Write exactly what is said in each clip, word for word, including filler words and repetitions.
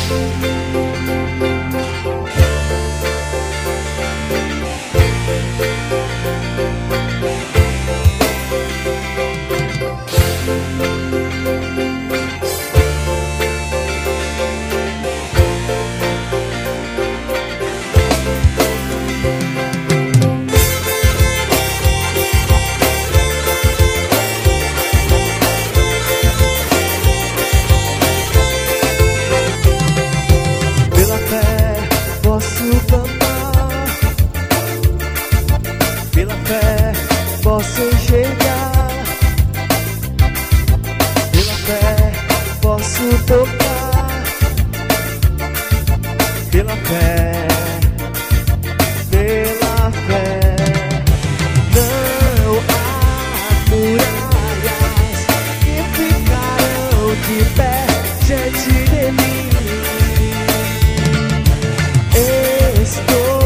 Posso enxergar, pela fé posso tocar, pela fé, pela fé. Não há muralhas que ficarão de pé diante de mim. Estou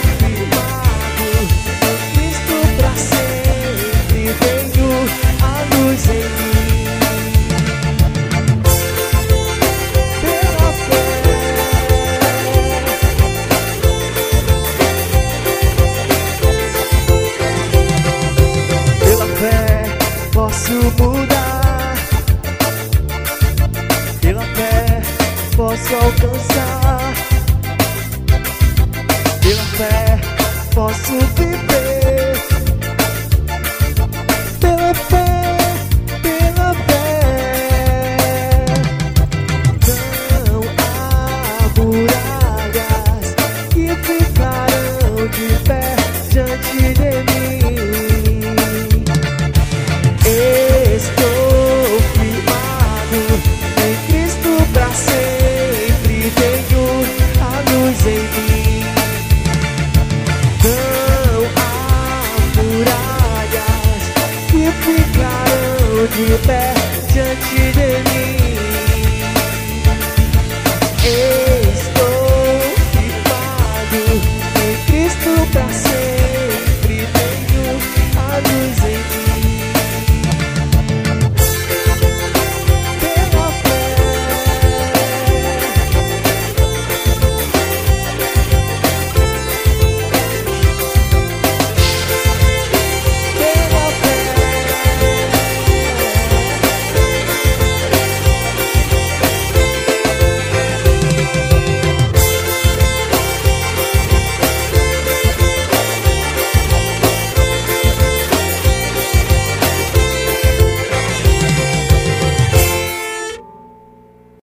posso mudar, pela fé posso alcançar, pela fé posso viver.